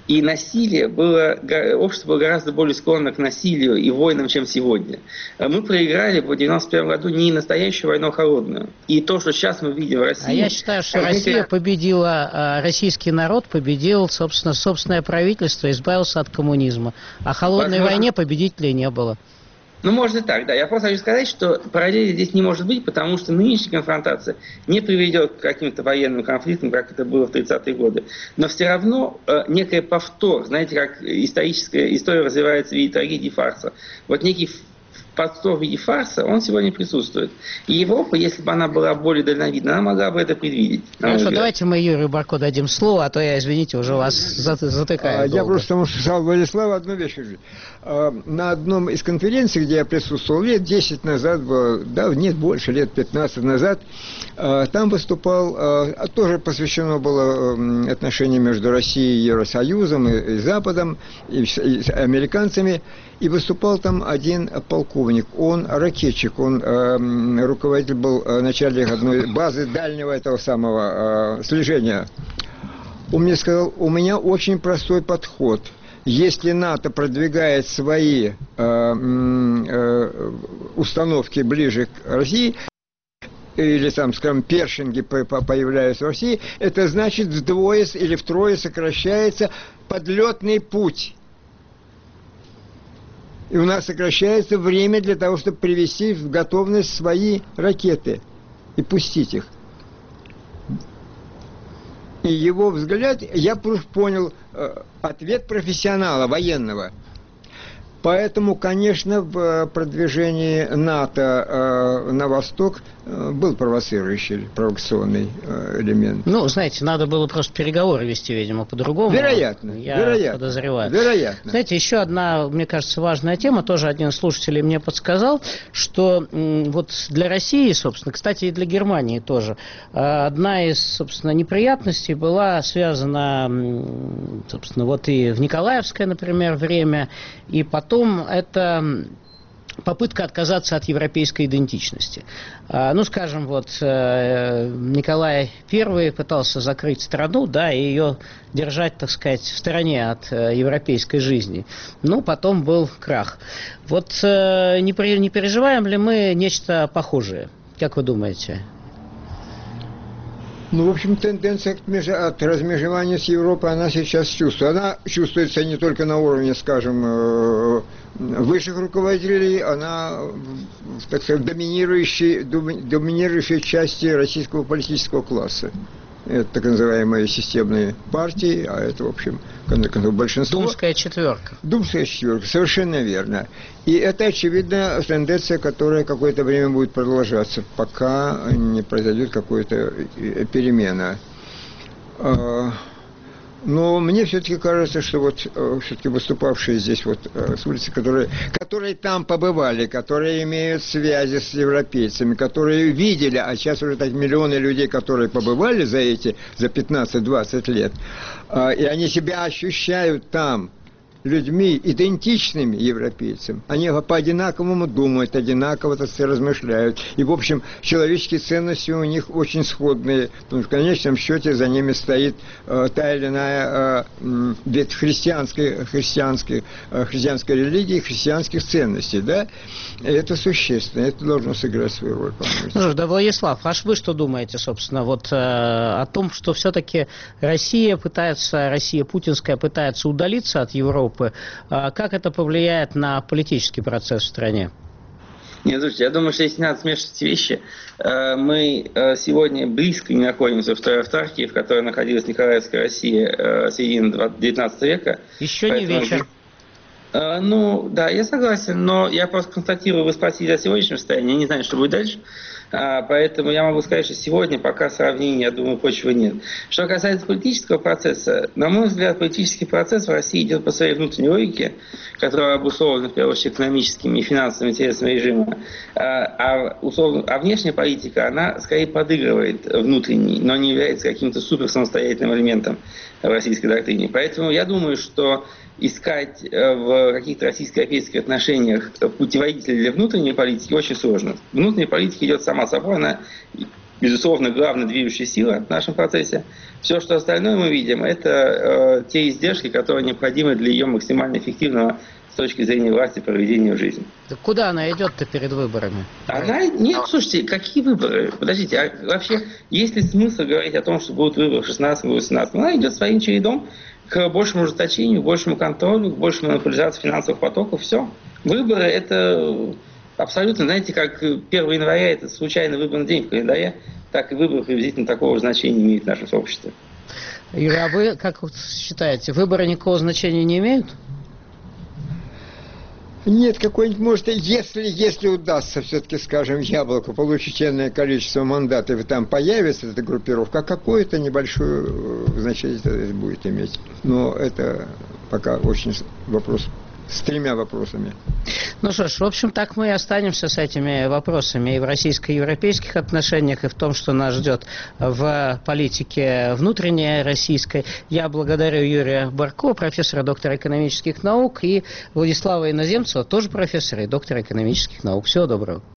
И насилие было, общество было гораздо более склонно к насилию и войнам, чем сегодня. Мы проиграли в девяносто первом году не настоящую войну, а холодную. И то, что сейчас мы видим в России... А я считаю, что Россия победила, российский народ победил, собственно, собственное правительство, избавился от коммунизма. А в холодной Возможно... войне победителей не было. Ну, может и так, да. Я просто хочу сказать, что параллели здесь не может быть, потому что нынешняя конфронтация не приведет к каким-то военным конфликтам, как это было в тридцатые годы. Но все равно э, некий повтор, знаете, как историческая история развивается в виде трагедии фарса. Вот некий повтор в виде фарса, он сегодня присутствует. И Европа, если бы она была более дальновидна, она могла бы это предвидеть. Хорошо, давайте мы Юрию Барко дадим слово, а то я, извините, уже вас затыкаю. А, я просто потому что сказал Владиславу одну вещь. А, на одном из конференций, где я присутствовал лет десять назад, было, да, нет, больше, лет пятнадцать назад, а, там выступал, а, тоже посвящено было а, отношениям между Россией и Евросоюзом, и, и Западом, и, и с американцами. И выступал там один полковник, он ракетчик, он э, руководитель был, э, начальник одной базы дальнего этого самого э, слежения. Он мне сказал, у меня очень простой подход. Если НАТО продвигает свои э, э, установки ближе к России, или там, скажем, першинги появляются в России, это значит вдвое или втрое сокращается подлетный путь. И у нас сокращается время для того, чтобы привести в готовность свои ракеты и пустить их. И его взгляд, я понял э, ответ профессионала, военного. Поэтому, конечно, в продвижении НАТО э, на восток э, был провоцирующий, провокационный э, элемент. Ну, знаете, надо было просто переговоры вести, видимо, по-другому. Вероятно, я вероятно. подозреваю. Вероятно. Знаете, еще одна, мне кажется, важная тема, тоже один из слушателей мне подсказал, что м, вот для России, собственно, кстати, и для Германии тоже, э, одна из, собственно, неприятностей была связана, м, собственно, вот и в Николаевское, например, время, и потом это попытка отказаться от европейской идентичности. Ну, скажем, вот Николай Первый пытался закрыть страну, да, и ее держать, так сказать, в стороне от европейской жизни. Ну, потом был крах. Вот не переживаем ли мы нечто похожее? Как вы думаете? Ну, в общем, тенденция от размежевания с Европой, она сейчас чувствуется. Она чувствуется не только на уровне, скажем, высших руководителей, она, так сказать, доминирующей, доминирующей части российского политического класса. Это так называемые системные партии, а это, в общем, большинство. Думская четверка. Думская четверка, совершенно верно. И это, очевидно, тенденция, которая какое-то время будет продолжаться, пока не произойдет какая-то перемена. Но мне все-таки кажется, что вот все-таки выступавшие здесь вот с улицы, которые, которые там побывали, которые имеют связи с европейцами, которые видели, а сейчас уже так миллионы людей, которые побывали за эти, за пятнадцать-двадцать лет, и они себя ощущают там людьми, идентичными европейцам. Они по-одинаковому думают, одинаково, так сказать, размышляют. И, в общем, человеческие ценности у них очень сходные. Потому что в конечном счете за ними стоит э, та или иная э, ведь христианской, христианской, э, христианской религии, христианских ценностей. Да? И это существенно, это должно сыграть свою роль, по-моему. Ну что, да, Владислав, а вы что думаете, собственно, вот э, о том, что все-таки Россия пытается, Россия путинская пытается удалиться от Европы? Как это повлияет на политический процесс в стране? Нет, слушайте, я думаю, что если надо смешивать вещи, мы сегодня близко не находимся в автархии, в которой находилась Николаевская Россия середины девятнадцатого века. Еще не вечер. Ну, да, я согласен, но я просто констатирую, вы спросили о сегодняшнем состоянии, я не знаю, что будет дальше. А, поэтому я могу сказать, что сегодня пока сравнения, я думаю, почвы нет. Что касается политического процесса, на мой взгляд, политический процесс в России идет по своей внутренней логике, которая обусловлена, в первую очередь, экономическими и финансовыми интересами режима. А, а, условно, а внешняя политика, она скорее подыгрывает внутренней, но не является каким-то супер самостоятельным элементом в российской доктрине. Поэтому я думаю, что искать в каких-то российско-европейских отношениях путеводителей для внутренней политики очень сложно. Внутренняя политика идет сама собой, она безусловно, главная движущая сила в нашем процессе. Все, что остальное мы видим, это э, те издержки, которые необходимы для ее максимально эффективного с точки зрения власти проведения в жизнь. Так куда она идет-то перед выборами? Она... Нет, слушайте, какие выборы? Подождите, а вообще есть ли смысл говорить о том, что будут выборы в шестнадцатом году, в семнадцатом? Она идет своим чередом к большему ужесточению, к большему контролю, к большей монополизации финансовых потоков. Все. Выборы – это абсолютно, знаете, как первого января – это случайный выборный день в календаре, так и выборы приблизительно такого значения имеют в нашем сообществе. Юрий, а вы как считаете, выборы никакого значения не имеют? Нет, какой-нибудь, может, если, если удастся, все-таки, скажем, Яблоку получить энное количество мандатов, и там появится эта группировка, какое-то небольшое значение это будет иметь. Но это пока очень вопрос с тремя вопросами. Ну что ж, в общем, так мы и останемся с этими вопросами и в российско-европейских отношениях, и в том, что нас ждет в политике внутренней российской. Я благодарю Юрия Барко, профессора, доктора экономических наук, и Владислава Иноземцева, тоже профессора и доктора экономических наук. Всего доброго.